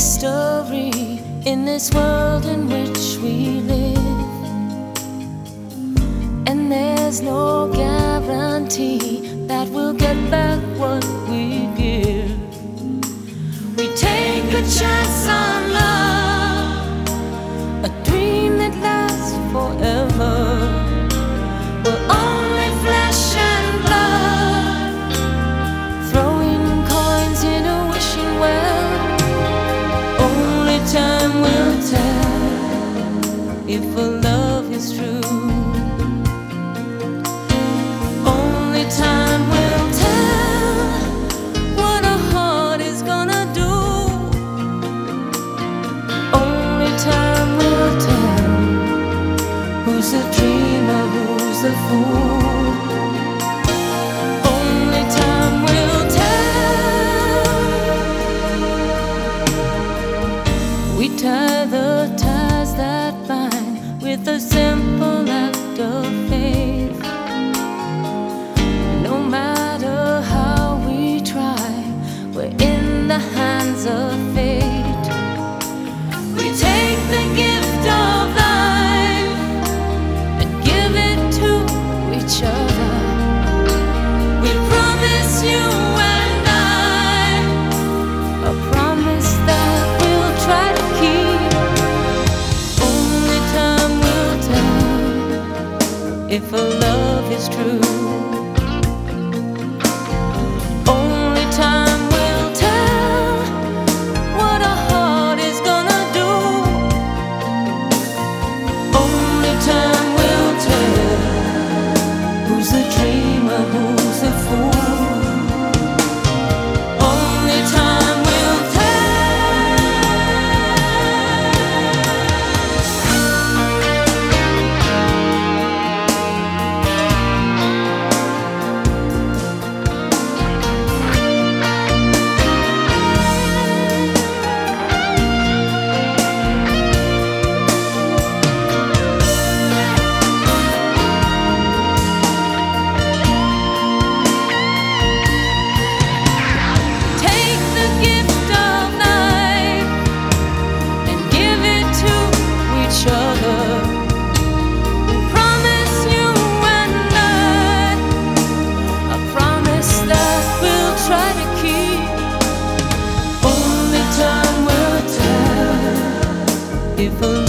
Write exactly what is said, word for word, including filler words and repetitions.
mystery in this world in which we live, and there's no guarantee that we'll get back what we give. We take a chance on love, a dream that lasts forever. We're only flesh and blood, throwing coins in a wishing well. Only time will tell if our love is true. Only time will tell what a heart is gonna do. Only time will tell who's a dreamer, who's a fool. Only time will tell. We tie the ties that bind with a simple act of faith. No matter how we try, we're in the hands of fate. We take the gift of life and give it to each other. We promise you and I a promise that we'll try to keep. Only time will tell if our love is true. Only time will tell what a heart is gonna do. Only time will tell who's a dreamer, who's a fool. Only time will take the gift of life and give it to each other. We promise you and I a promise that we'll try to keep. Only time will tell if